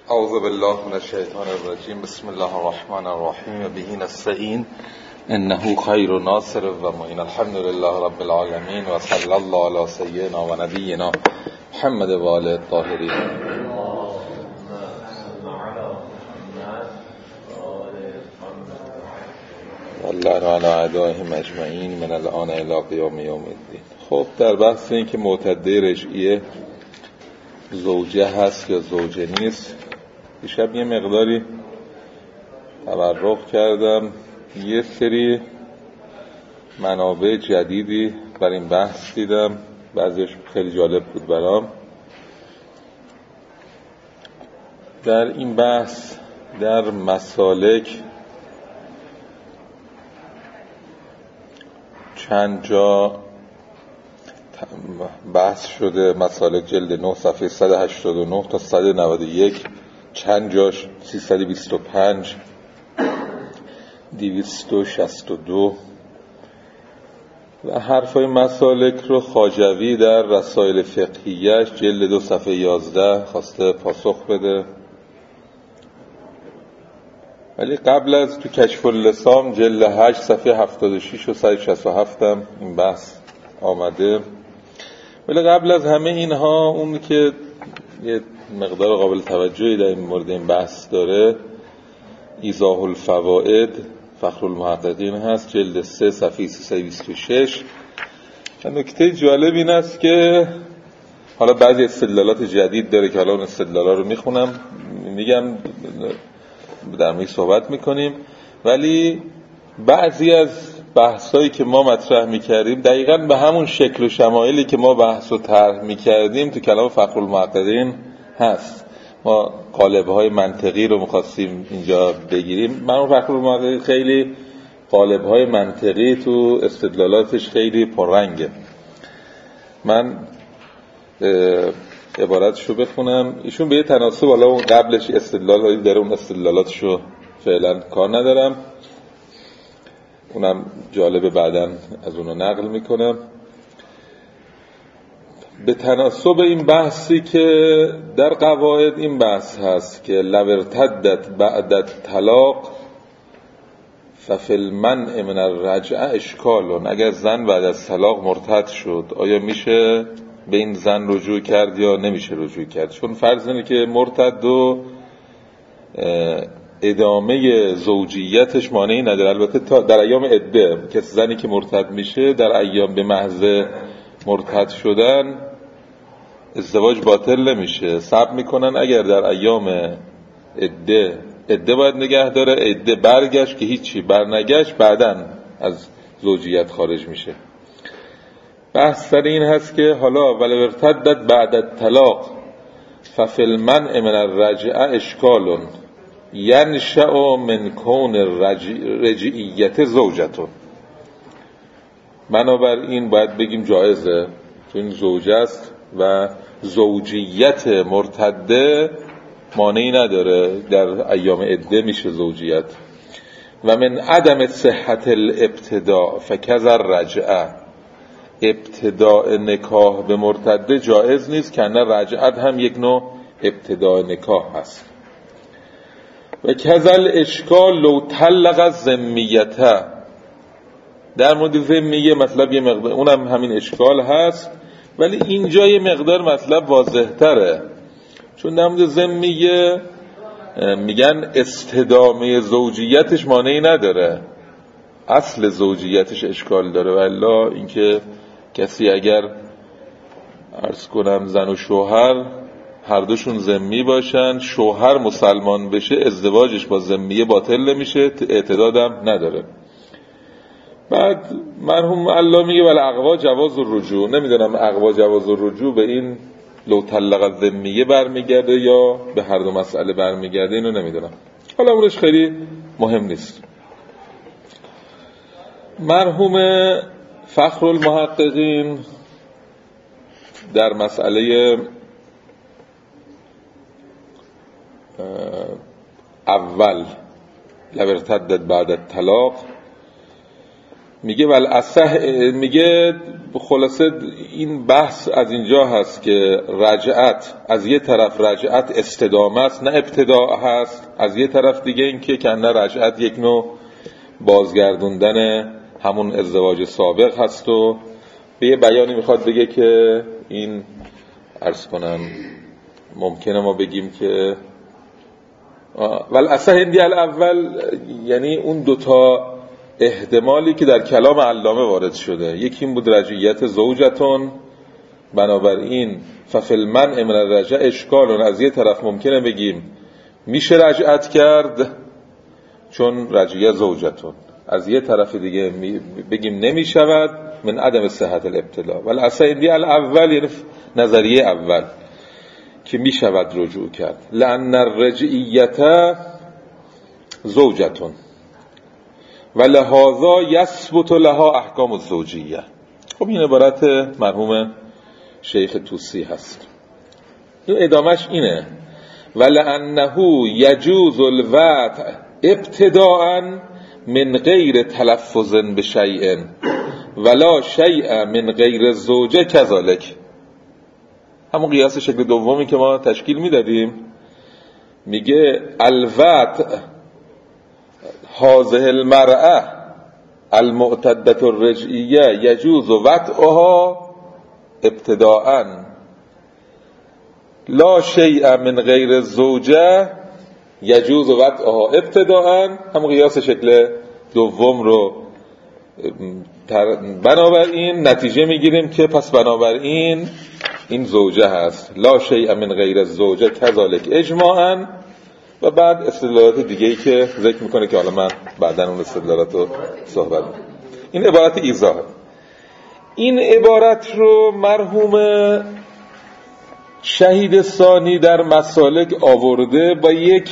اعوذ بالله من الشیطان الرجیم. بسم الله الرحمن الرحیم و به نستعین انه خیر ناصر و معین. الحمد لله رب العالمین و صلی الله علی سیدنا و نبینا محمد و آله الطاهرین. والله علی اعدائهم اجمعین من الان الی قیام یوم الدین. خب در بحث این که معتده رجعیه زوجه هست یا زوجه نیست، دیشب یه مقداری تبرک کردم. یه سری منابع جدیدی بر این بحث دیدم، بعضیش خیلی جالب بود برام. در این بحث در مسالک چند جا بحث شده، مسالک جلد 9 صفحه 189 تا 191، چند جاش 325 262 و حرفای مسالک رو خواجوی در رسائل فقهیه‌اش جلد 2 صفحه 11 خواسته پاسخ بده. ولی قبل از تو کشف اللسان جلد 8 صفحه 76 و 167 هم این بحث آمده. ولی قبل از همه اینها اون که یه مقدار قابل توجهی در این مورد این بحث داره، ایضاح الفوائد فخر المحققین هست جلد 3 صفحه 326. نکته جالب این است که حالا بعضی استدلالات جدید داره که حالا اون استدلالا رو میخونم میگم در موردش صحبت میکنیم. ولی بعضی از بحثایی که ما مطرح میکردیم دقیقاً به همون شکل و شمایلی که ما بحث و طرح میکردیم تو کلام فخر المحققین هست. ما قالب‌های منطقی رو می‌خواستیم اینجا بگیریم. من فخر المحققین خیلی قالب‌های منطقی تو استدلالاتش خیلی پررنگه. من عبارتشو بخونم. ایشون به یه تناسب، حالا اون قبلش استدلالی داره، اون استدلالاتشو فعلا کار ندارم، اونم جالبه بعداً از اونو نقل میکنم. به تناسب این بحثی که در قواعد این بحث هست که لو ارتدت بعد الطلاق ففی المنع من الرجعه اشکال، اگر زن بعد از طلاق مرتد شد آیا میشه به این زن رجوع کرد یا نمیشه رجوع کرد؟ چون فرض اینه که مرتد و ادامه زوجیتش مانعی نداره. البته تا در ایام عده که زنی که مرتد میشه در ایام به محض مرتد شدن ازدواج باطل نمیشه، صبر میکنن اگر در ایام عده باید نگه داره، عده برگشت که هیچی برنگشت بعدن از زوجیت خارج میشه. بحث سر این هست که حالا ولو ارتدت بعد الطلاق ففی المنع من الرجعه اشکال ینشأ من کون رجعیت زوجتون. بنابراین باید بگیم جایزه، چون این زوجه است و زوجیت مرتده مانعی نداره، در ایام عده میشه زوجیت. و من عدم صحت الابتداء فکذا الرجعه، ابتداء نکاح به مرتده جایز نیست که نه رجعت هم یک نوع ابتداء نکاح هست. و کذل اشکال لو طلق الذمیته، در مورد ذمیه مطلب یه مقدار اونم همین اشکال هست، ولی اینجا یه مقدار مطلب واضح تره. چون در مورد ذمیه میگن استدامه زوجیتش مانعی نداره، اصل زوجیتش اشکال داره. والا اینکه کسی اگر عرض کنم زن و شوهر هر دوشون ذمی باشن، شوهر مسلمان بشه، ازدواجش با ذمیه باطل نمیشه، اعتدادم نداره. بعد مرحوم الله میگه ولی اقوا جواز الرجوع. نمیدونم اقوا جواز الرجوع به این لو طلق الذمیه برمیگرده یا به هر دو مسئله برمیگرده، اینو نمیدونم، حالا اونش خیلی مهم نیست. مرحوم فخر المحققین در مسئله اول لو ارتدت بعد الطلاق میگه میگه خلاصه این بحث از اینجا هست که رجعت از یه طرف رجعت استدامه است نه ابتداء هست، از یه طرف دیگه این که کنه رجعت یک نوع بازگردوندن همون ازدواج سابق هست و به یه بیانی میخواد بگه که این عرض کنم ممکنه ما بگیم که والاصح عندی الاول، یعنی اون دوتا احتمالی که در کلام علامه وارد شده، یکی این بود رجعیت زوجتون، بنابراین ففی المنع من الرجع اشکال، از یه طرف ممکنه بگیم میشه رجعت کرد چون رجعیت زوجتون، از یه طرف دیگه بگیم نمیشود من عدم صحت الابتلاء. والاصح عندی الاول یعنی نظریه اول که میشود رجوع کرد، لأن الرجعیت زوجتون و لهذا یثبت لها احکام الزوجیه. خب این عبارت مرحوم شیخ طوسی هست، این ادامش اینه ولأنه یجوز الوطء ابتداء من غیر تلفظ بشیء ولا شیء من غیر الزوجه کذالک. همون قیاس شکل دومی که ما تشکیل میدادیم، میگه الوطء هذه المرأة المعتدة الرجعیه یجوز وطئها ابتداء لا شیء من غیر الزوجه یجوز وطئها ابتداء. همون قیاس شکل دوم رو بنابراین نتیجه میگیریم که پس بنابراین این زوجه هست، لا شیء من غیر الزوجه کذالک اجماعا. و بعد استدلالات دیگه‌ای که ذکر میکنه که حالا من بعداً اون استدلالات رو صحبت میکنم. این عبارت ایضاح. این عبارت رو مرحوم شهید ثانی در مسالک آورده با یک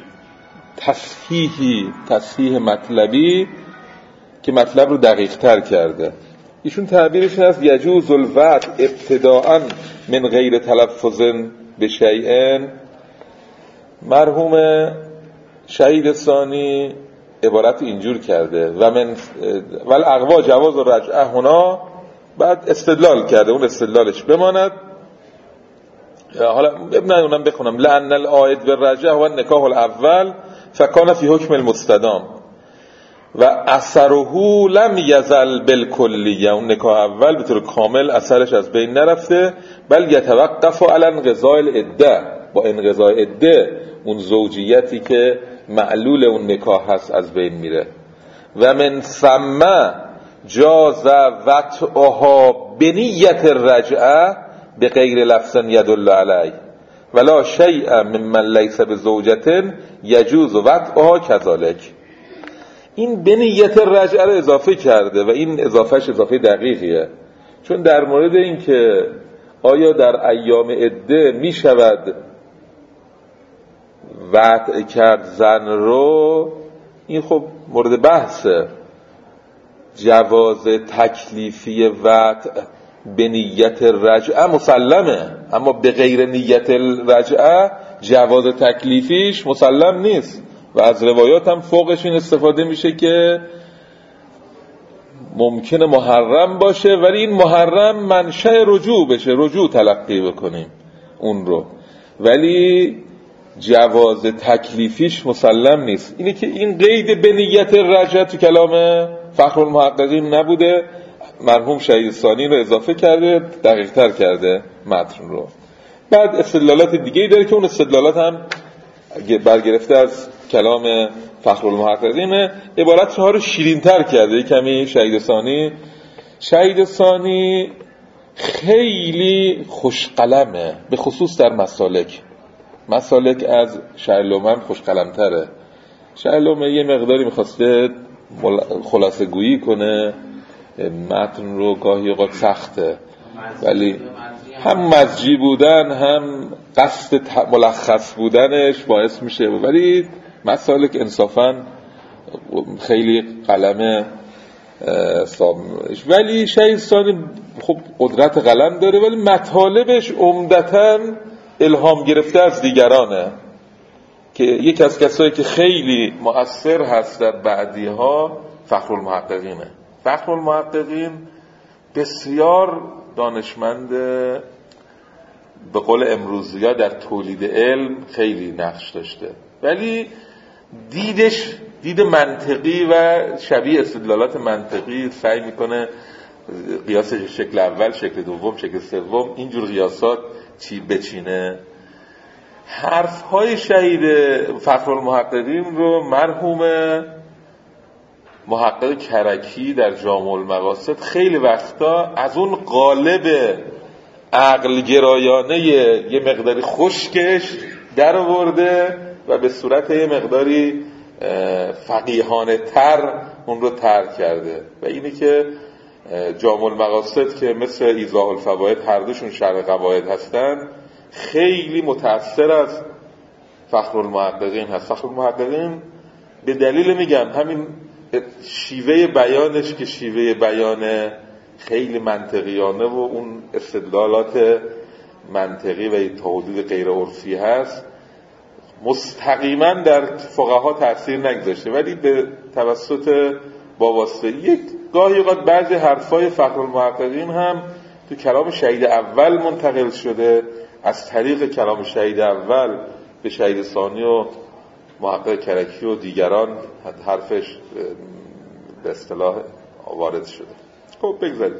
تصحیح مطلبی که مطلب رو دقیق تر کرده. ایشون تعبیرش هست یجوز الوطء ابتداء من غیر تلفظ بشیء. مرحوم شهید ثانی عبارت اینجور کرده و من والاقوا جواز الرجعه هنا، بعد استدلال کرده، اون استدلالش بماند. حالا اونم بخونم لأن العائد بالرجعه هو النکاح الاول فکان فی حکم المستدام و اثره لم یزل بالکلیه. اون نکاح اول به طور کامل اثرش از بین نرفته، بل یتوقف علی انقضاء العده، با انقضاء عده اون زوجیتی که معلول اون نکاح هست از بین میره. و من ثم جاز وطئها بنیت الرجعه بغیر لفظ یدل علی ولا شیء ممن لیس بزوجة یجوز وطئها کذالک. این بنیت الرجعه رو اضافه کرده و این اضافهش اضافه دقیقیه، چون در مورد این که آیا در ایام عده می شود وطء کرد زن رو، این خب مورد بحثه. جواز تکلیفی وطء به نیت رجعه مسلمه، اما به غیر نیت رجعه جواز تکلیفیش مسلم نیست و از روایات هم فوقش این استفاده میشه که ممکنه محرم باشه ولی این محرم منشأ رجوع بشه، رجوع تلقی بکنیم اون رو، ولی جواز تکلیفیش مسلم نیست. اینه که این قید به نیت رجعه تو کلام فخرالمحققین نبوده، مرحوم شهید ثانی رو اضافه کرده، دقیق تر کرده متن رو. بعد استدلالات دیگه‌ای داره که اون استدلالات هم برگرفته از کلام فخرالمحققین، عبارت ها رو شیرین تر کرده کمی شهید ثانی خیلی خوشقلمه، به خصوص در مسالک از شهرلومن خوشقلم تره. شهرلومن یه مقداری میخواسته خلاصه گویی کنه متن رو، گاهی اوقات سخته، ولی هم مزجی بودن هم قصد ملخص بودنش باعث میشه، ولی مسالک انصافا خیلی قلم ولی شهید ثانی خب قدرت قلم داره ولی مطالبش عمدتاً الهام گرفته از دیگرانه، که یکی از کسایی که خیلی مؤثر هست در بعدی ها فخرالمحققینه. فخرالمحققین بسیار دانشمند، به قول امروزی‌ها در تولید علم خیلی نقش داشته، ولی دیدش دید منطقی و شبیه استدلالات منطقی، سعی میکنه قیاس شکل اول، شکل دوم، شکل سوم، اینجور قیاسات چی بچینه. حرفهای شهید فخرالمحققین رو مرحوم محقق کرکی در جامع المقاصد خیلی وقتا از اون قالب عقل گرایانه یه مقداری خشکش در آورده و به صورت یه مقداری فقیهانه تر اون رو ترک کرده و اینه که جامع المقاصد که مثل ایضاح الفوائد هر دوشون شرح قواعد هستن خیلی متأثر از فخرالمحققین هست. فخرالمحققین به دلیل میگم همین شیوه بیانش که شیوه بیان خیلی منطقیانه و اون استدلالات منطقی و تا حدود غیر عرفی هست مستقیما در فقها تأثیر نگذاشته، ولی به توسط وابستگی گاهی اوقات بعضی حرفای فخرالمحققین هم تو کلام شهید اول منتقل شده، از طریق کلام شهید اول به شهید ثانی و محقق کرکی و دیگران حرفش به اصطلاح وارد شده. خب بگذاریم.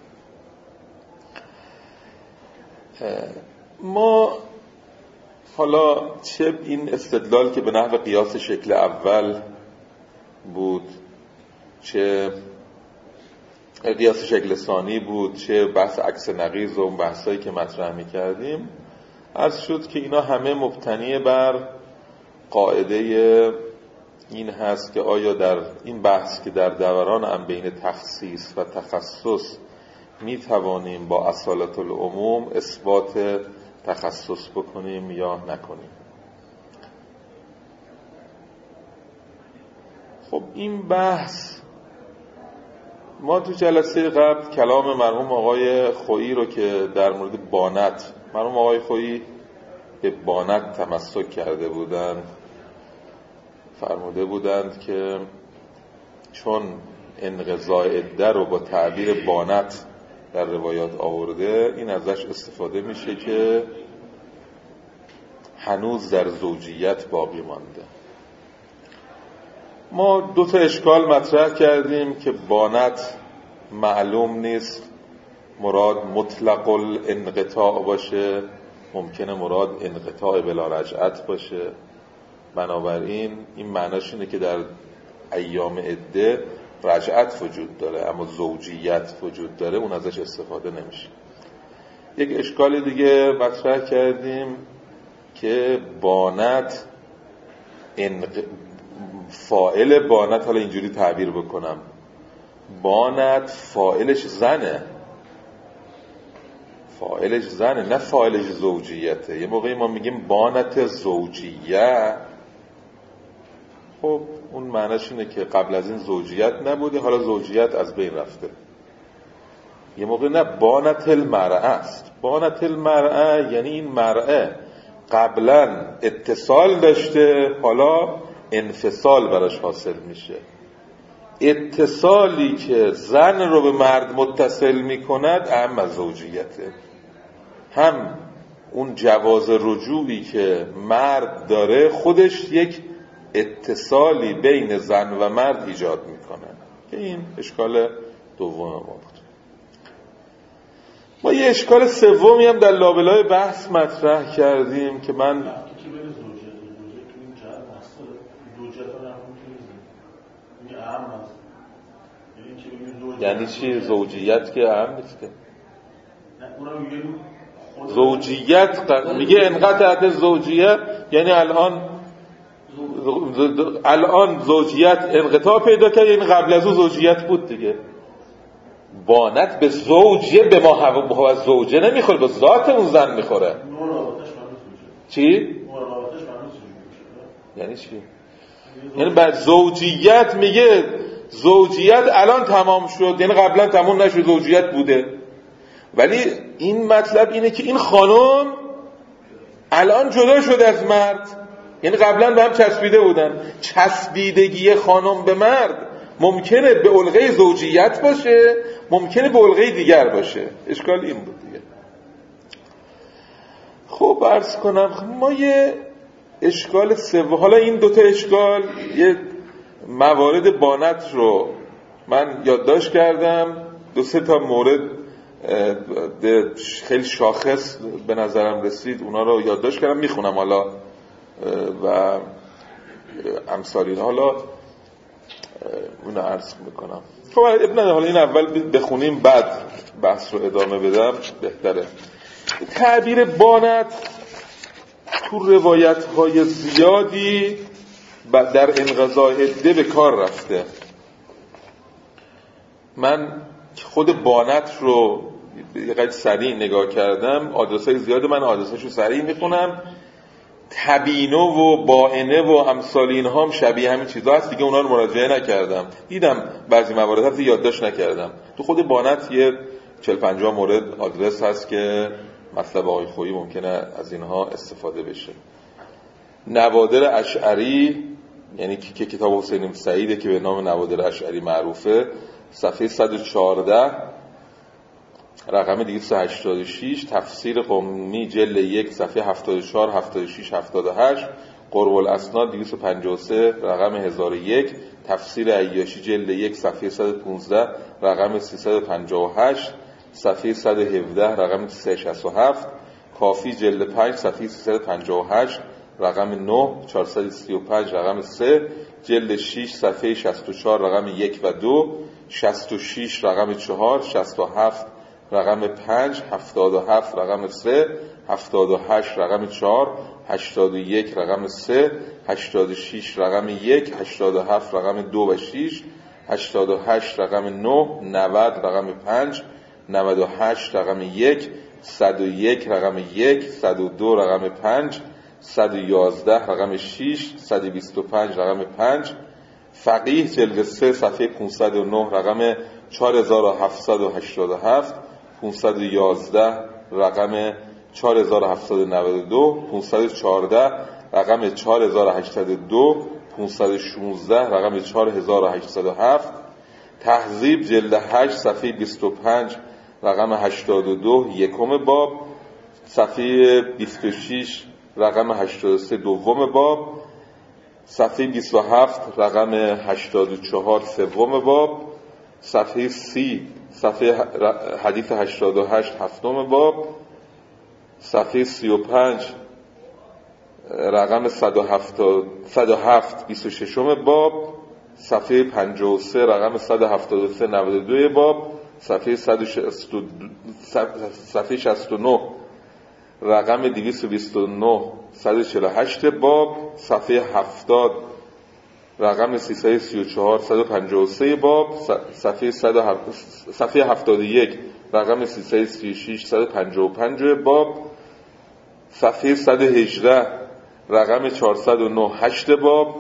ما حالا چه این استدلال که به نحو قیاس شکل اول بود، چه قیاس شکل ثانی بود، چه بحث عکس نقیض و اون بحثایی که مطرح می‌کردیم، عرض شد که اینا همه مبتنی بر قاعده این هست که آیا در این بحث که در دوران هم بین تخصیص و تخصص می توانیم با اصالت العموم اثبات تخصص بکنیم یا نکنیم. خب این بحث ما تو جلسه قبل کلام مرحوم آقای خویی رو که در مورد بانت، مرحوم آقای خویی به بانت تمسک کرده بودند، فرموده بودند که چون انقضاء عده رو با تعبیر بانت در روایات آورده، این ازش استفاده میشه که هنوز در زوجیت باقی مانده. ما دو تا اشکال مطرح کردیم که بانت معلوم نیست مراد مطلق الانقطاع باشه، ممکنه مراد انقطاع بلا رجعت باشه. بنابراین این معناش اینه که در ایام عده رجعت وجود داره اما زوجیت وجود داره، اون ازش استفاده نمیشه. یک اشکال دیگه مطرح کردیم که بانت فاعل بانت، حالا اینجوری تعبیر بکنم، بانت فاعلش زنه، فاعلش زنه نه فاعلش زوجیته. یه موقعی ما میگیم بانت زوجیه، خب اون معناش اینه که قبل از این زوجیت نبوده، حالا زوجیت از بین رفته. یه موقع نه، بانت المرأه است. بانت المرأه یعنی این مرأه قبلا اتصال داشته، حالا انفصال براش حاصل میشه. اتصالی که زن رو به مرد متصل میکند اهم از زوجیته. هم اون جواز رجوعی که مرد داره خودش یک اتصالی بین زن و مرد ایجاد میکنه، که این اشکال دوم ما بود. ما یه اشکال سومی هم در لابلای بحث مطرح کردیم که من یعنی چی زوجیت که اهم نیست که زوجیت میگه انقطعت زوجیت، یعنی الان زوجیت انقطاع پیدا کرد، یعنی قبل از اون زوجیت بود دیگه. بانت به زوجه به ما زوجه نمیخوره، به ذات اون زن میخوره. چی؟ یعنی چی؟ یعنی بعد زوجیت میگه زوجیت الان تمام شد، یعنی قبلا تمام نشد، زوجیت بوده. ولی این مطلب اینه که این خانم الان جدا شده از مرد، یعنی قبلا به هم چسبیده بودن. چسبیدگی خانم به مرد ممکنه به علقه زوجیت باشه، ممکنه به علقه دیگر باشه. اشکال این بود دیگه. خب عرض کنم ما یه اشکال حالا این دوتا اشکال، یه موارد بانت رو من یادداشت کردم، 2-3 تا مورد خیلی شاخص به نظرم رسید، اونا رو یادداشت کردم، میخونم حالا و امثالی حالا اون عرض میکنم. خب ابن حالا این اول بخونیم بعد بحث رو ادامه بدم بهتره. تعبیر بانت تو روایت های زیادی در انقضای عده به کار رفته. من خود بانت رو یه قدر سریع نگاه کردم، آدرسای زیاد، من آدرساشو سریع میخونم. تبینه و باینه و امثال اینها هم شبیه همین چیزا هست دیگه، اونا رو مراجعه نکردم، دیدم بعضی موارد هست یادداشت نکردم. تو خود بانت یه 40-50 مورد آدرس هست که مطلب آقای خویی ممکنه از اینها استفاده بشه. نوادر اشعری، یعنی که کتاب حسین سعیده که به نام نوادر اشعری معروفه، صفحه 114 رقم 286، تفسیر قمی جلد 1 صفحه 74 76 78، قرب الاسناد 253 رقم 1001، تفسیر عیاشی جلد 1 صفحه 115 رقم 358، صفحه 117 رقم 367، کافی جلد 5 صفحه 358 رقم 9 435 رقم 3، جلد 6 صفحه 64 رقم 1 و 2، 66 رقم 4، 67 رقم 5، 77 رقم 3، 78 رقم 4، 81 رقم 3، 86 رقم 1، 87 رقم 2 و 6، 88 رقم 9، 90 رقم 5، 98 رقم 1، 101 رقم 1، 102 رقم 5، 111 رقم 6، 125 رقم 5، فقیه جلد 3 صفحه 509 رقم 4787، 511 رقم 4792، 514 رقم 4802، 516 رقم 4807، تهذیب جلد 8 صفحه 25 رقم 82 یکم باب، صفحه 26 رقم 83 دوم باب، صفحه 27 رقم 84 سوم باب، صفحه 30 صفحه حدیث 88 هفتم باب، صفحه 35 رقم 107 26 باب، صفحه 53 رقم 173 92 باب، صفحه 69 رقم 229 148 باب، صفحه 70 رقم 334 153 باب، صفحه 71 رقم 336 155 باب، صفحه 118 رقم 409 8 باب،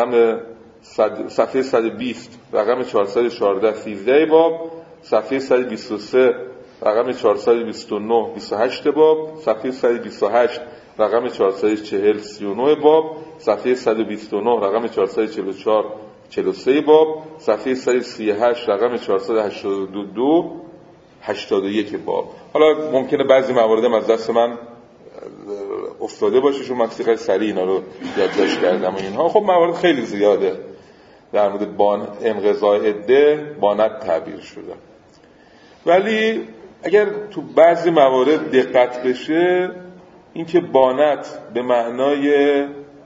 صفحه 120 رقم 414 13 باب، صفحه 123 رقم 429 28 باب، صفحه 128 رقم 440 39 باب، صفحه 129 رقم 444 43 باب، صفحه 138 رقم 482 81 باب. حالا ممکنه بعضی موارد از دست من افتاده باشه چون من خیلی سریع اینا رو یادداشت کردم و اینها. خب موارد خیلی زیاده در مورد انقضای عده بانت تعبیر شده، ولی اگر تو بعضی موارد دقت بشه اینکه بانت به معنای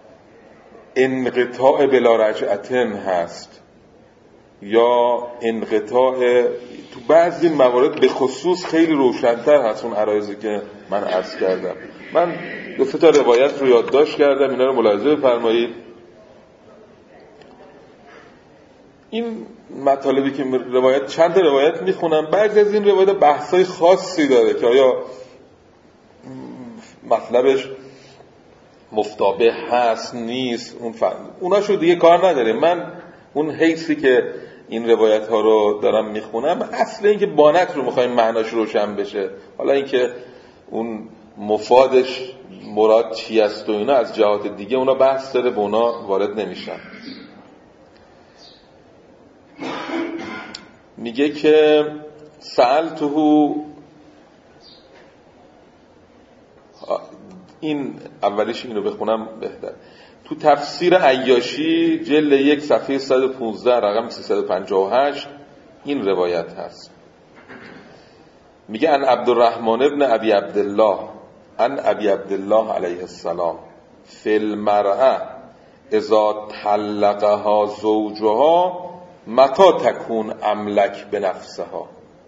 انقطاع بلا رجعتن هست یا انقطاع، تو بعضی موارد به خصوص خیلی روشن‌تر هست اون عرایضی که من عرض کردم. من 2 تا روایت رو یادداشت کردم، اینا رو ملاحظه بفرمایید. این مطالبی که چند روایت میخونم، بعضی از این روایت بحثای خاصی داره که آیا مطلبش مفتابه هست نیست، اوناشو دیگه کار نداریم. من اون حیثی که این روایت ها رو دارم میخونم، اصل این که بانت رو میخوایم معناش روشن بشه، حالا این که اون مفادش مراد چی است و اینا از جهات دیگه اونا بحث داره، به اونا وارد نمیشن. میگه که سألته، این اولیش اینو بخونم بهتر، تو تفسیر عیاشی جلد 1 صفحه 115 رقم 358 این روایت هست. میگه ان عبدالرحمن ابن ابی عبدالله ان ابی عبدالله علیه السلام فی المرأة اذا طلقها زوجها متى تکون املک به نفسها.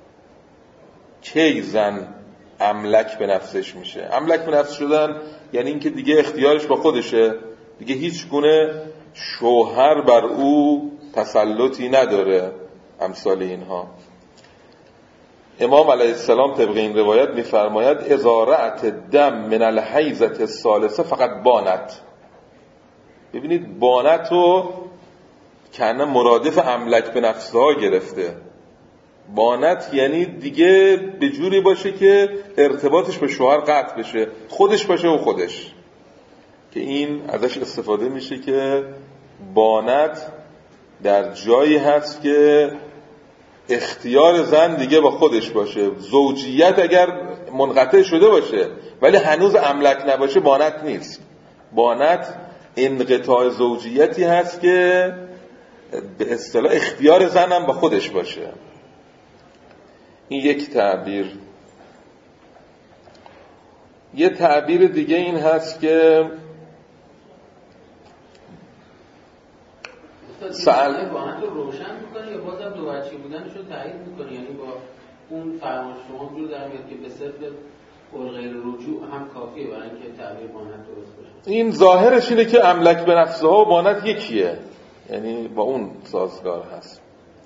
کی زن املک به نفسش میشه؟ املک به نفس شدن یعنی اینکه دیگه اختیارش با خودشه، دیگه هیچ گونه شوهر بر او تسلطی نداره، امثال اینها. امام علیه السلام طبق این روایت میفرماید اذا رأت دم من الحیضة الثالثه فقط بانت. ببینید بانت رو کنه مرادف املک به نفسها گرفته. بانت یعنی دیگه به جوری باشه که ارتباطش به شوهر قطع بشه، خودش باشه و خودش، که این ازش استفاده میشه که بانت در جایی هست که اختیار زن دیگه با خودش باشه. زوجیت اگر منقطع شده باشه ولی هنوز املک نباشه بانت نیست. بانت انقطاع زوجیتی هست که به اصطلاح اختیار زن هم با خودش باشه. این یک تعبیر. یه تعبیر دیگه این هست که سأل بانت رو روشن میکنه یا بازم دو وجهی بودنش رو تایید میکنه؟ یعنی با اون فرمان شما جور در میاد که به صرف غیر رجوع هم کافیه برای اینکه تعبیر بانت درست باشه؟ این ظاهرش اینه که املک به نفسها و بانت یکیه، یعنی با اون سازگار هست.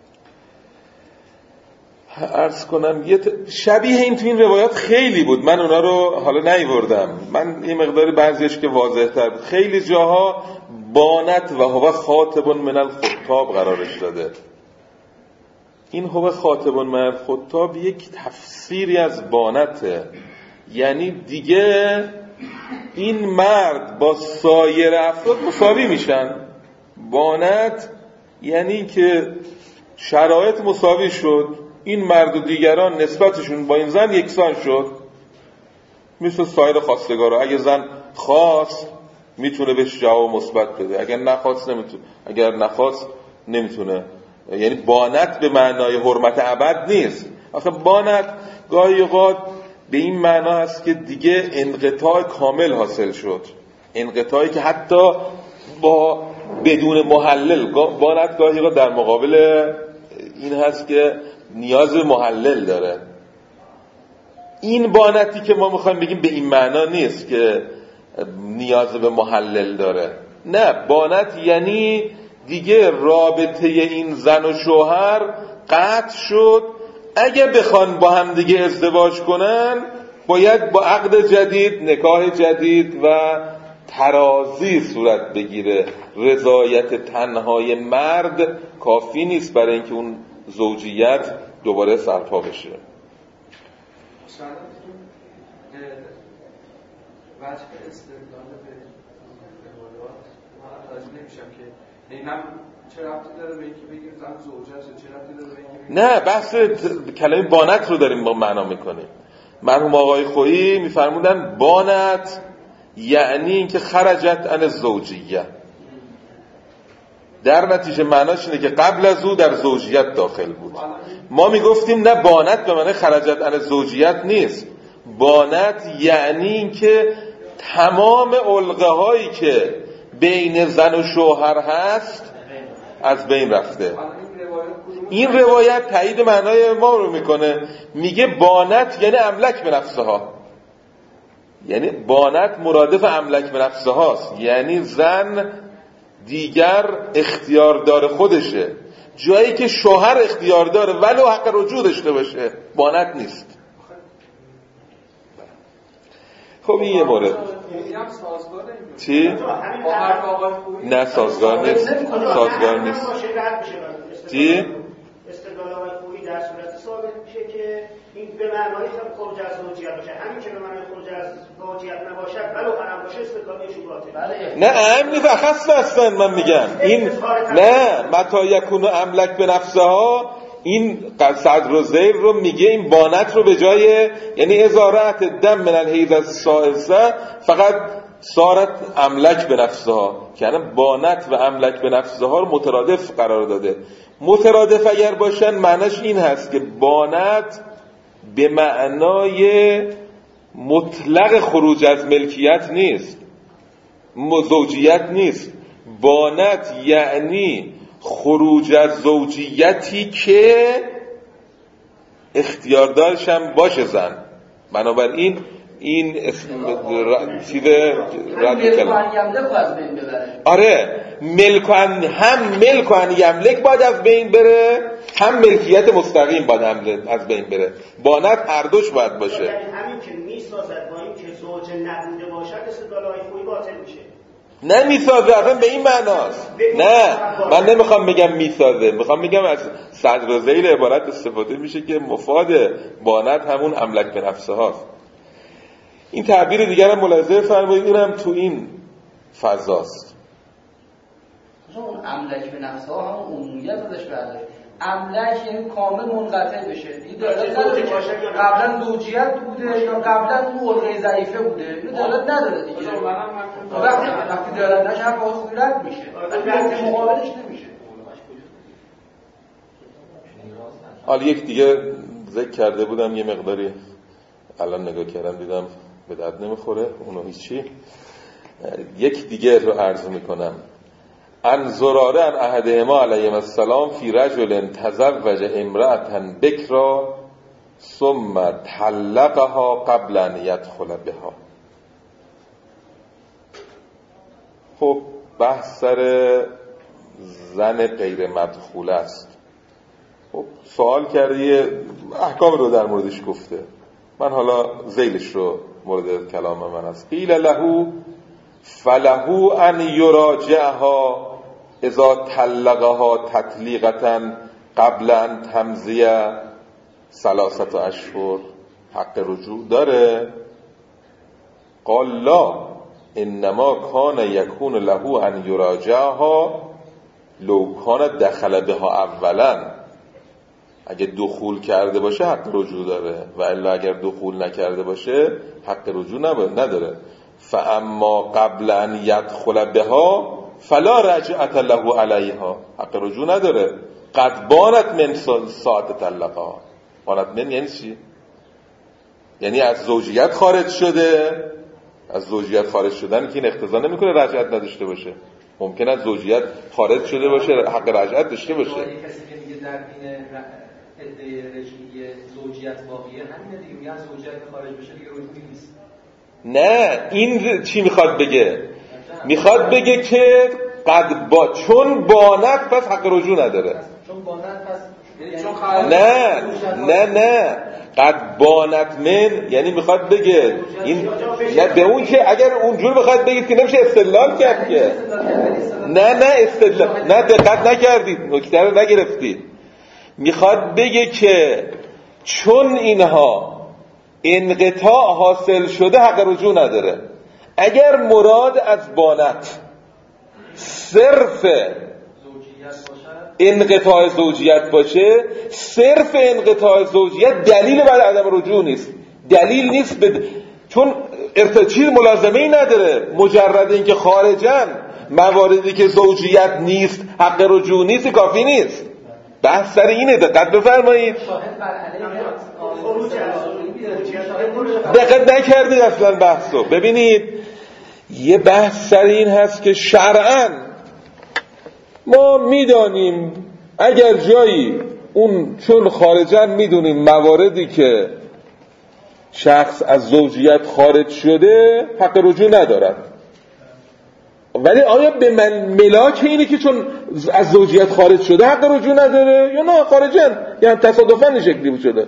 عرض کنم شبیه این تو این روایات خیلی بود، من اونا رو حالا نیوردم، من این مقداری بعضیش که واضح تر بود. خیلی جاها بانت و هو خاطب من الخطاب قرارش داده. این هو خاطب من الخطاب یک تفسیری از بانته، یعنی دیگه این مرد با سایر افراد مساوی میشن. بانت یعنی که شرایط مساوی شد، این مرد و دیگران نسبتشون با این زن یکسان شد، مثل سایر خواستگارا. اگه زن خواست میتونه بهش جواب مثبت بده، اگر نخواست نمیتونه. یعنی بانت به معنای حرمت ابد نیست. آخه بانت گاهی اوقات به این معنا هست که دیگه انقطاع کامل حاصل شد، انقطاعی که حتی با بدون محلل. بانت گاهی اوقات در مقابل این هست که نیاز به محلل داره. این بانتی که ما میخوایم بگیم به این معنا نیست که نیاز به محلل داره. نه، بانت یعنی دیگه رابطه این زن و شوهر قطع شد. اگه بخوان با هم دیگه ازدواج کنن باید با عقد جدید، نکاح جدید و ترازی صورت بگیره. رضایت تنهای مرد کافی نیست برای اینکه اون زوجیت دوباره سرپا بشه. وجه استدلال به روایات من متوجه نمیشم که این هم چه ربطی داره به اینکه بگیم زن زوجه‌شه، چه ربطی داره به اینکه نه، بحث کلمه بانت رو داریم با معنا میکنیم. مرحوم آقای خویی میفرمودن بانت یعنی اینکه خرجت عن الزوجیه، در نتیجه معناش اینه که قبل از او در زوجیت داخل بود. ما میگفتیم نه، بانت به معنی خرجت عن الزوجیت نیست. بانت یعنی اینکه تمام علقه هایی که بین زن و شوهر هست از بین رفته. این روایت تایید معنای ما رو میکنه، میگه بانت یعنی املک به نفسها، یعنی بانت مرادف املک به نفسها است، یعنی زن دیگر اختیاردار خودشه. جایی که شوهر اختیار داره ولو حق رجوع داشته باشه بانت نیست. خب این یه مورد. چی؟ نه سازگار نیست. سازگار نیست. چی؟ استدلال آقای خویی در صورت ثابت میشه که این به معنای خروج از زوجیت باشه، همین که به معنای خروج از زوجیت نباشد ولو حرام باشه استدلال شبهاته. نه اهم نیست، اخص هستن. من میگم این نه، متی یکون املک به نفسها این صدرالذیل رو میگه این بانت رو به جای یعنی ازارت دم من الحیض الثالثه فقط صارت املک به نفسها، یعنی بانت و املک به نفسها رو مترادف قرار داده. مترادف اگر باشن معناش این هست که بانت به معنای مطلق خروج از ملکیت نیست، زوجیت نیست. بانت یعنی خروج از زوجیتی که اختیاردارش هم باشه زن. بنابراین این چیز آره هم ملک و ان یملک باید از بین بره، هم ملکیت مستقیم باید از بین بره. بانت هر دوش باید باشه. یعنی همین که میسازد با این که زوج نبوده باشد استدلال خویی باطل میشه. نه میسازه، اصلا به این معناست. نه من نمیخوام بگم میسازه، میخوام بگم از صدرالذیل عبارت استفاده میشه که مفاد بانت همون املک به نفسه هاست. این تعبیر دیگر هم ملاحظه فرمایید، این هم تو این فضاست. اون املک به نفسه ها همون عمومیت ازش برداشت. املک یعنی کامل منقطع بشه. این دلالت نداره قبلا زوجیت بوده یا قبلا اون الغه ضعیفه بوده. این دلالت نداره دیگه. وقتی دلالت نشه حرف اصولی رد میشه. وقتی مقابلش نمیشه. حالا یک دیگه ذکر کرده بودم یه مقداری الان نگاه کردم دیدم به درد نمیخوره اونو هیچی. یک دیگه رو عرض میکنم. ان زراره ان احدهما علیهم السلام فی رجل تزوج امرأة بکرا ثم طلقها قبل ان یدخل بها. خب بحث سر زن غیر مدخوله است. خب سوال کرده یه احکام رو در موردش گفته، من حالا ذیلش رو مورد کلام من است. قیل له فله ان یراجعها اذا طلقها تطلیقة قبل ان تمضی 3 اشهر. حق رجوع داره؟ قال لا انما کان یکون له ان یراجعها لو کان دخل بها اولا. اگه دخول کرده باشه حق رجوع داره و الا اگر دخول نکرده باشه حق رجوع نداره. فاما قبل ان یدخل بها فلا رجعت له علیها. حق رجوع نداره. قد بانت من ساعت طلقها. بانت من یعنی چی؟ یعنی از زوجیت خارج شده. از زوجیت خارج شدن که این اقتضا نمیکنه رجعت نداشته باشه. ممکن است زوجیت خارج شده باشه حق رجعت داشته باشه. کسی که میگه در بین عده رجعی زوجیت واقعیه همینه دیگه، میگن زوجیت خارج بشه دیگه رجوعی نیست. نه این چی میخواد بگه؟ میخواد بگه که چون بانت پس حق رجوع نداره. چون بانت پس نه قد بانت من یعنی میخواد بگه این نه به اون که اگر اونجور بخواد بگید که نمیشه استدلال کرد که نه استدلال نه دقت نکردید، نکته رو نگرفتید. میخواد بگه که چون اینها انقطاع حاصل شده حق رجوع نداره. اگر مراد از بانت صرف انقطاع زوجیت باشه، صرف انقطاع زوجیت دلیل بر عدم رجوع نیست. دلیل نیست چون چیز ملازمه ای نداره. مجرد اینکه خارجن مواردی که زوجیت نیست حق رجوع نیست کافی نیست. بحث سر اینه، دقت بفرمایید. دقت نکردید اصلا بحثو. ببینید یه بحث سر این هست که شرعاً ما میدانیم اگر جایی اون چون خارجن میدونیم مواردی که شخص از زوجیت خارج شده حق رجوع ندارد، ولی آیا به ملاک اینه که چون از زوجیت خارج شده حق رجوع نداره یا نه خارجن یعنی تصادفاً این شکلی شده؟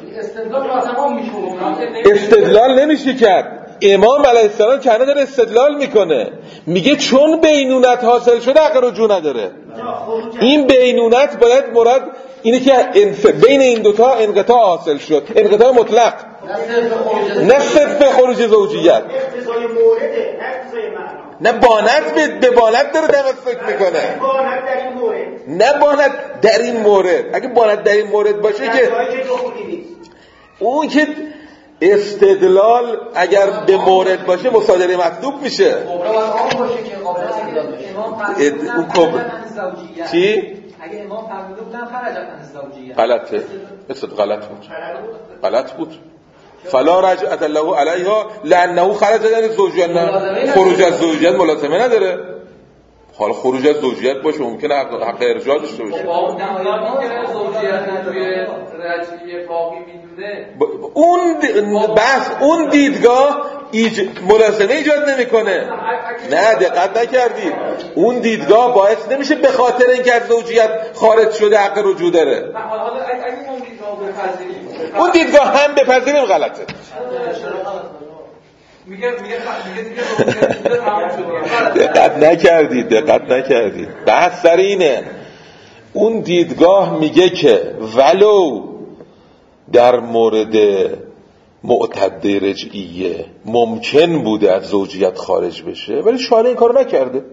استدلال نمیشه کرد. امام علیه السلام کنه داره استدلال میکنه، میگه چون بینونت حاصل شده حق رجوع نداره. این بینونت باید مراد اینه که بین این دوتا انقطاع حاصل شد، انقطاع مطلق، نه صرف خروج زوجیت. اقتضای مورده نه اقتضای معنا. نه بانت به بانت داره تمسک میکنه. بانت در این مورد، نه بانت در این مورد. اگه بانت در این مورد باشه که اون که استدلال اگر به مورد باشه مصادره مطلوب میشه. اون کبر چی؟ اگه امام فرموده بودن خرج عن الزوجیه غلطه. غلط بود. فلا رجعت له علیها لانه خرج عن الزوجیه. خروج از زوجیت ملازمه نداره. حالا خروج از زوجیت باشه ممکنه حق ارجاع داشته باشه. با اون دمایی که زوجیت توی رجعیه باقی میدونه اون بحث اون دیدگاه ملازمه ایجاد نمیکنه. نه دقت نکردید. اون دیدگاه باعث نمیشه به خاطر اینکه از زوجیت خارج شده حق رجوع داره. حالا اگه اون دیدگاه بپذیریم، اون دیدگاه هم بپذیریم غلطه. میگه دیگه دقت نکردید. بحث سر اینه. اون دیدگاه میگه که ولو در مورد معتده رجعیه ممکن بوده از زوجیت خارج بشه ولی شارع این کارو نکرده.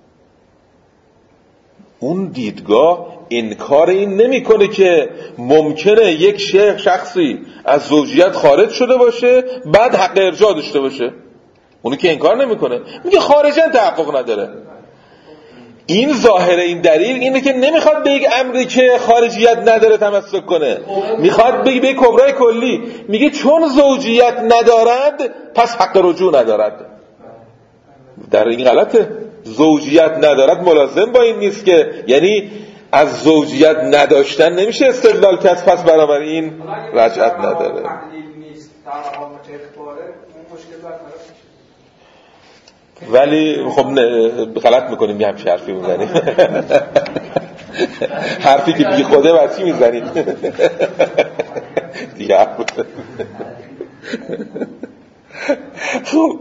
اون دیدگاه انکار این نمیکنه که ممکنه یک شخصی از زوجیت خارج شده باشه بعد حق ارجاع داشته باشه. اونی که انکار نمیکنه، میگه خارجاً تحقق نداره. این ظاهر این دلیل اینه که نمیخواد به یک امری که خارجیت نداره تمسک کنه، میخواد بگه به کبرای کلی. میگه چون زوجیت ندارد پس حق رجوع ندارد. در این غلطه. زوجیت ندارد ملازم با این نیست که یعنی از زوجیت نداشتن نمیشه استدلال کرد پس بنابراین رجعت نداره. ولی خب غلط میکنیم یه همچه حرفی میزنیم. حرفی که بی خوده وچی میزنیم دیگه حرف. خب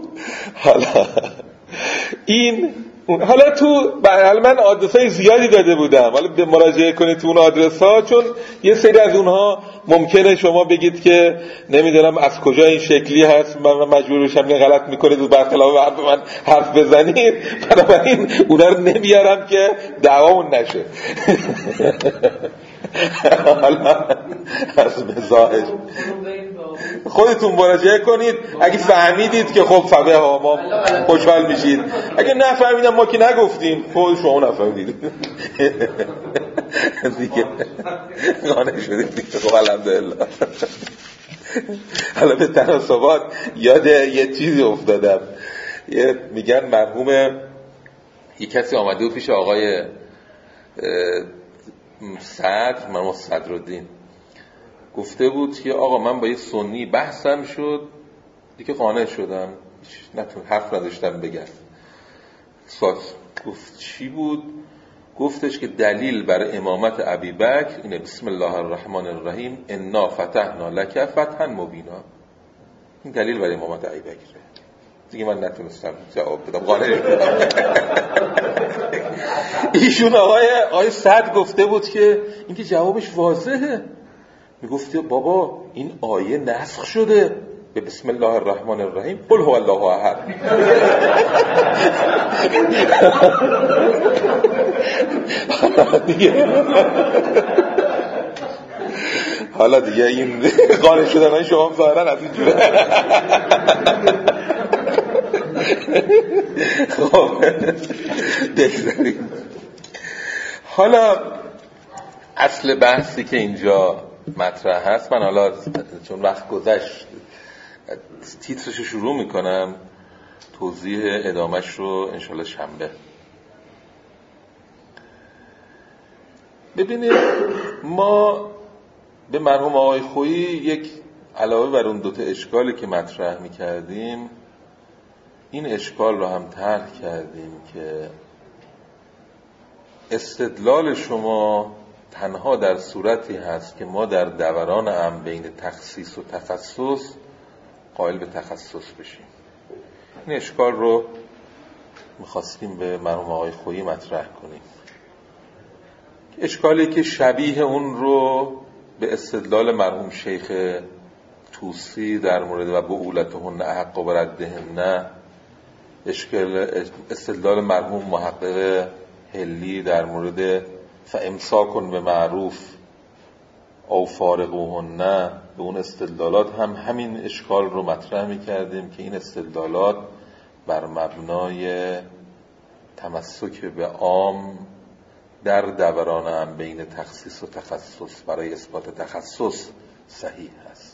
حالا تو من آدرس‌های زیادی داده بودم، حالا به مراجعه کنید تو اون آدرس‌ها، چون یه سری از اونها ممکنه شما بگید که نمیدونم از کجا این شکلی هست، من مجبور بشم که غلط میکنید و برخلاف حرف من حرف بزنید، بنابراین اونا رو نمیارم که دعوامون نشه. حالا از مزاج خودتون مراجعه کنید. اگه فهمیدید که خب فقه ها ما خوشحال میشید، اگه نفهمیدم ما که نگفتیم خود شما نفهمیدید دیگه قانع شدید دیگه. خب الحمدلله. حالا به تناسبات یاد یه چیزی افتادم. میگن مرحوم یه کسی آمده و پیش آقای مرحوم صدرالدین گفته بود که آقا من با یه سنی بحثم شد دیگه قانع شدم، حرف نداشتم بگم. گفت چی بود؟ گفتش که دلیل برای امامت ابیبکر اینه بسم الله الرحمن الرحیم انا فتحنا لک فتحا مبینا. این دلیل برای امامت ابیبکره. دیگه من نتونستم جواب بدم، قانع شدم. ایشون آقای صد گفته بود که این که جوابش واضحه. میگفته بابا این آیه نسخ شده به بسم الله الرحمن الرحیم قل هو الله احد. حالا دیگه این قانع شدن شما ظاهرا از این جوره. خب بگذاریم. حالا اصل بحثی که اینجا مطرح هست، من حالا چون وقت گذشت تیترشو شروع میکنم، توضیح ادامش رو انشالله شنبه. ببینید ما به مرحوم آقای خویی یک علاوه بر اون دوتا اشکالی که مطرح میکردیم، این اشکال رو هم طرح کردیم که استدلال شما تنها در صورتی هست که ما در دوران هم بین تخصیص و تخصص قائل به تخصص بشیم. این اشکال رو میخواستیم به مرحوم آقای خویی مطرح کنیم. اشکالی که شبیه اون رو به استدلال مرحوم شیخ توسی در مورد و بعولتهن احق و بردهن استدلال مرحوم محقق حلی در مورد فامساکن به معروف او فارقوهن، به اون استدلالات هم همین اشکال رو مطرح می‌کردیم که این استدلالات بر مبنای تمسک به عام در دوران هم بین تخصیص و تخصص برای اثبات تخصص صحیح هست.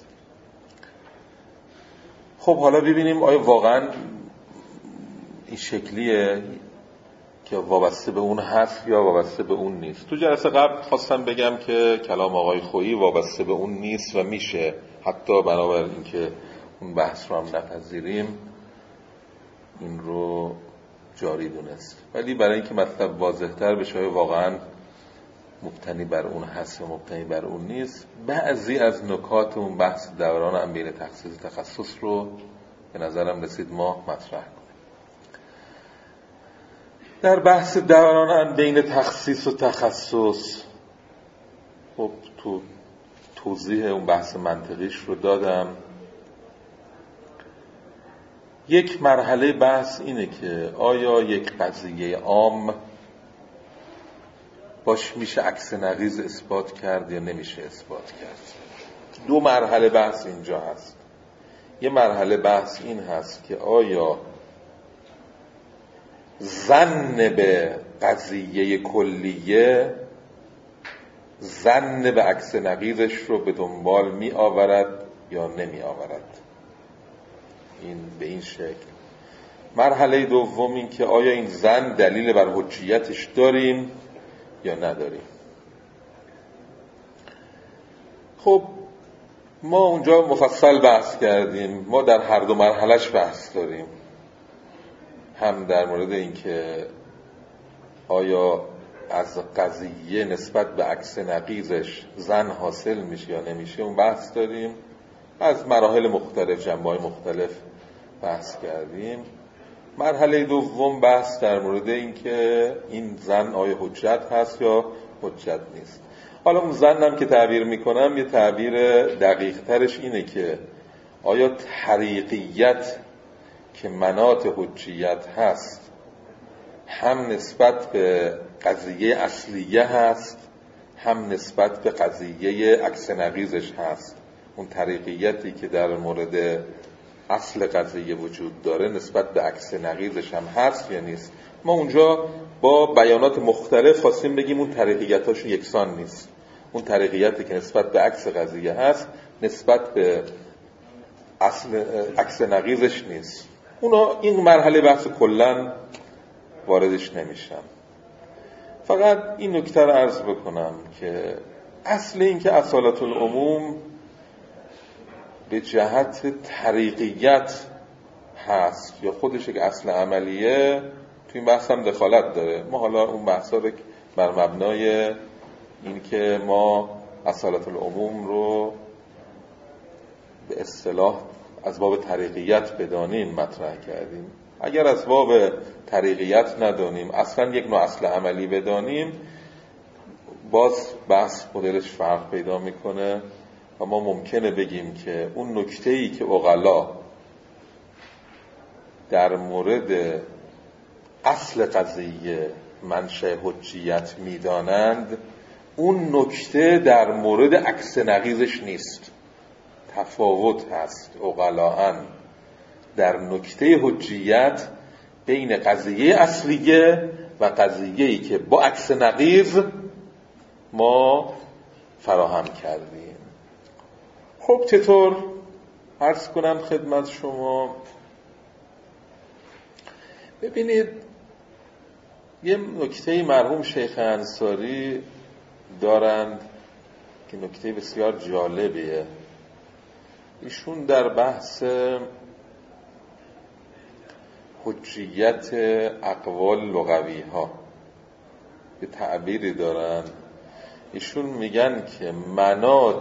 خب حالا ببینیم آیا واقعا این شکلیه که وابسته به اون هست یا وابسته به اون نیست. تو جلسه قبل خواستم بگم که کلام آقای خویی وابسته به اون نیست و میشه حتی بنابر اینکه اون بحث رو هم نپذیریم این رو جاری دونست، ولی برای اینکه مطلب واضح‌تر بشه واقعا مبتنی بر اون هست یا مبتنی بر اون نیست، بعضی از نکات اون بحث دوران هم بین تخصیص و تخصص رو به نظرم رسید ما مطرح کنیم. در بحث دوران هم بین تخصیص و تخصص خب تو توضیح اون بحث منطقیش رو دادم. یک مرحله بحث اینه که آیا یک قضیه عام باش میشه عکس نقیض اثبات کرد یا نمیشه اثبات کرد. دو مرحله بحث اینجا هست. یه مرحله بحث این هست که آیا ظن به قضیه کلیه ظن به عکس نقیضش رو به دنبال می آورد یا نمی آورد. این به این شکل. مرحله دوم این که آیا این ظن دلیل بر حجیتش داریم یا نداریم. خب ما اونجا مفصل بحث کردیم، ما در هر دو مرحلهش بحث داریم، هم در مورد این که آیا از قضیه نسبت به عکس نقیضش ظن حاصل میشه یا نمیشه اون بحث داریم، از مراحل مختلف جنبه‌های مختلف بحث کردیم. مرحله دوم بحث در مورد این که این ظن آیا حجت هست یا حجت نیست. حالا اون ظنم که تعبیر میکنم یه تعبیر دقیق ترش اینه که آیا طریقیت که مناط حجیت هست هم نسبت به قضیه اصلیه هست هم نسبت به قضیه عکس نقیضش هست. اون طریقیتی که در مورد اصل قضیه وجود داره نسبت به عکس نقیضش هم هست یا نیست. ما اونجا با بیانات مختلف خواستیم بگیم اون طریقیتاشون یکسان نیست. اون طریقیتی که نسبت به عکس قضیه هست نسبت به اصل عکس نقیضش نیست. اونا این مرحله بحث کلن واردش نمیشم. فقط این نکته رو عرض بکنم که اصل این که اصالت العموم به جهت طریقیت هست یا خودش که اصل عملیه توی این بحث هم دخالت داره. ما حالا اون بحثا رو بر مبنای این که ما اصالت العموم رو به اصطلاح از باب طریقیت بدانیم مطرح کردیم. اگر از باب طریقیت ندانیم اصلا یک نوع اصل عملی بدانیم باز بحث مدلش فرق پیدا میکنه و ما ممکنه بگیم که اون نکته‌ای که عقلا در مورد اصل قضیه منشأ حجیت میدانند اون نکته در مورد عکس نقیضش نیست. تفاوت هست عقلاً در نکته حجیت بین قضیه اصلیه و قضیه‌ای که با عکس نقیض ما فراهم کردیم. خب چطور عرض کنم خدمت شما؟ ببینید یه نکته مرحوم شیخ انصاری دارند که نکته بسیار جالبیه. ایشون در بحث حجیت اقوال لغوی ها یه تعبیری دارن. ایشون میگن که مناط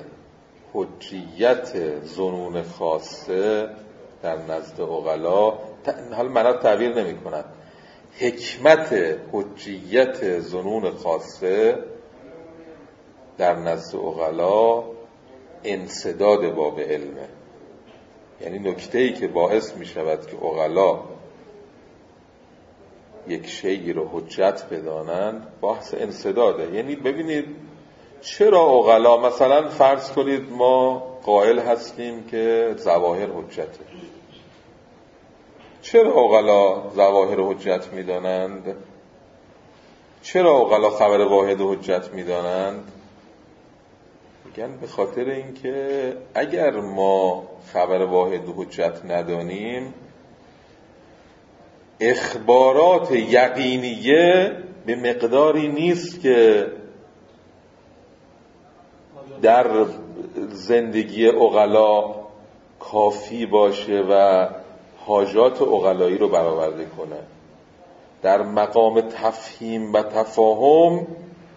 حجیت ظنون خاصه در نزد عقلا، حالا مناط تعبیر نمی کنن، حکمت حجیت ظنون خاصه در نزد عقلا انسداد باب علمه. یعنی نکته‌ای که باعث می شود که عقلا یک شی'i رو حجت بدانند بحث انسداده. یعنی ببینید چرا عقلا مثلا فرض کنید ما قائل هستیم که ظواهر حجته، چرا عقلا ظواهر حجت میدانند؟ چرا عقلا خبر واحد حجت میدانند؟ میگن به خاطر اینکه اگر ما خبر واحد حجت ندانیم، اخبارات یقینیه به مقداری نیست که در زندگی عقلا کافی باشه و حاجات عقلایی رو برآورده کنه. در مقام تفهیم و تفاهم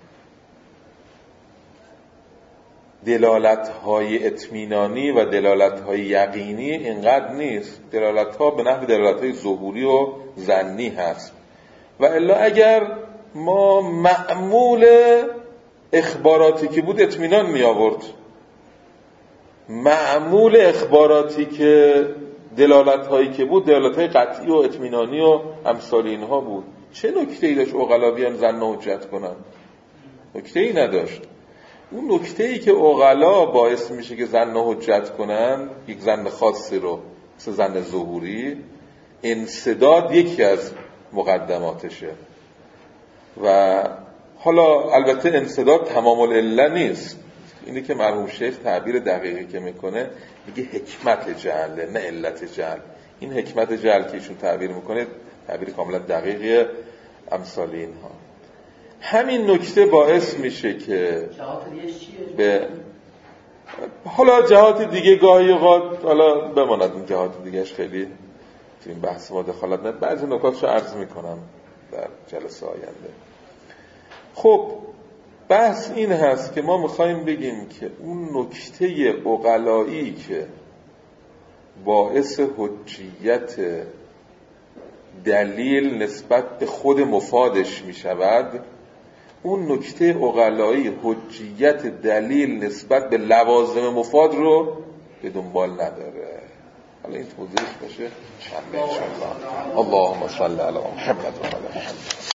دلالت‌های اطمینانی و دلالت‌های یقینی اینقدر نیست. دلالت‌ها به نحو دلالت‌های ظهوری و ظنی هست. و الا اگر ما معمول اخباراتی که بود اطمینان می آورد، معمول اخباراتی که دلالت‌هایی که بود دلالت‌های قطعی و اطمینانی و امثال اینها بود، چه نکته‌ای داشت عقلا بیان ظن و حجت کنن؟ نکته‌ای نداشت. اون نکته‌ای که عقلا باعث میشه که ظن و حجت کنن، یک ظن خاصی رو مثل ظن ظهوری، انسداد یکی از مقدماتشه. و حالا البته انسداد تمام العله نیست. اینی که مرحوم شیخ تعبیر دقیقی که میکنه میگه حکمت جعله، نه علت جعل. این حکمت جعل که ایشون تعبیر میکنه تعبیر کاملا دقیقیه. امثال اینها همین نکته باعث میشه که به حالا جهات دیگه گاهی اوقات حالا بماند اون جهات دیگهش خیلی تو این بحث ما دخالت نه، بعضی نکاتشو عرض میکنم در جلسه آینده. خب بحث این هست که ما میخوایم بگیم که اون نکته عقلایی که باعث حجیت دلیل نسبت به خود مفادش میشود، اون نکته عقلایی حجیت دلیل نسبت به لوازم مفاد رو به دنبال نداره. حالا این توضیحش باشه شنبه انشاءالله. اللهم صل علی محمد و علی محمد.